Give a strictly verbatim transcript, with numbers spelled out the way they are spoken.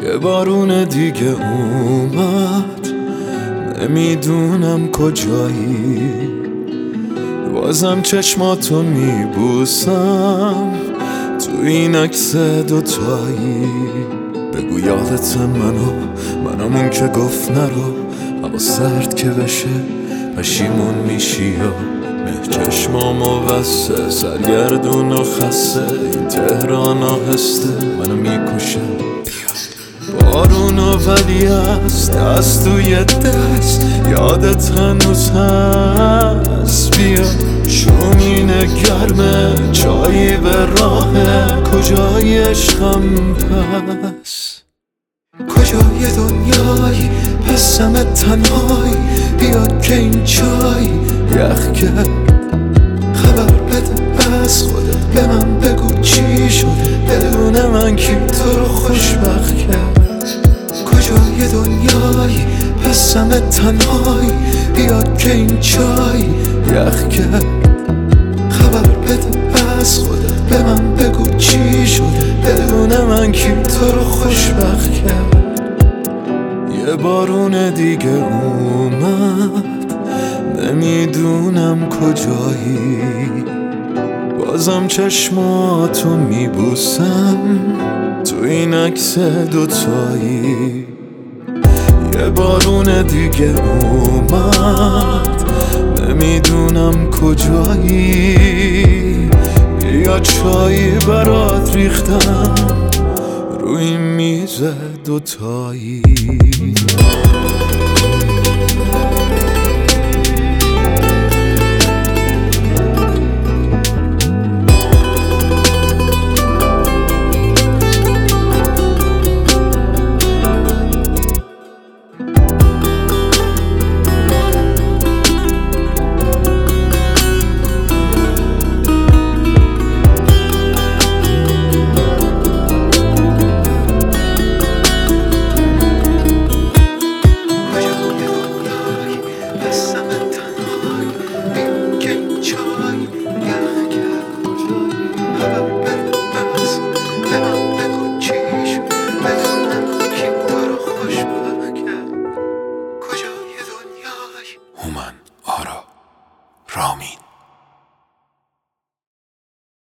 یه بارون دیگه اومد، نمیدونم کجایی، بازم چشماتو میبوسم تو این عکس دوتایی. بگو یادت منو، منمون که گفت نرو، هوا سرد که بشه پشیمون میشی یا مه چشمامو بسته، سرگردون و خسته، این تهران آهسته منو میکشه. بارون و ولی هست دست توی دست، یادت هنوز هست، بیا شومینه گرمه چایی به راهه، کجای عشقم پس، کجای دنیای پسم تنهایی، بیا که این چای یخ کرد، خبر بده از خودت، به من بگو چی شده، بدون من کی تو رو خوشبخت کرد، کجای دنیای پسم تنهایی، بیا که این چای یخ کرد، خبر بده از خودت، به من بگو چی شده، بدون من کی تو رو خوشبخت کرد. یه بارون دیگه اومد، نمیدونم کجایی، بازم چشماتو میبوسم تو این عکس دوتایی. یه بارون دیگه اومد، نمیدونم کجایی، بیا چایی برات ریختم روی میز دوتایی.